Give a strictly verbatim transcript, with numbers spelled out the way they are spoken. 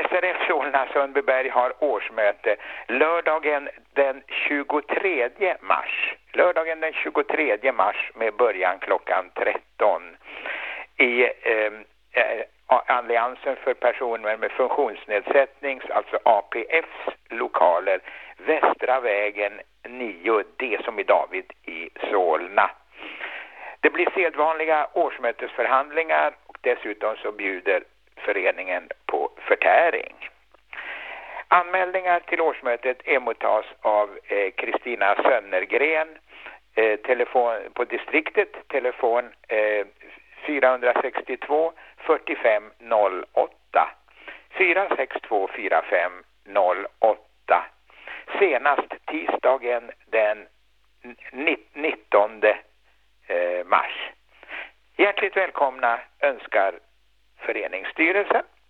R F Solna Sundbyberg har årsmöte lördagen den tjugotredje mars. Lördagen den tjugotredje mars med början klockan tretton i eh, eh, Alliansen för personer med funktionsnedsättning, alltså A P F:s lokaler, Västra vägen nio D som i David i Solna. Det blir sedvanliga årsmötesförhandlingar och dessutom så bjuder föreningen på förtäring. Anmälningar till årsmötet emottas av Kristina eh, Sönnergren eh, telefon, på distriktet, telefon eh, fyra sex två fyra fem noll åtta fyra sex två fyra fem noll åtta, senast tisdagen den nittonde mars. Hjärtligt välkomna önskar föreningsstyrelsen.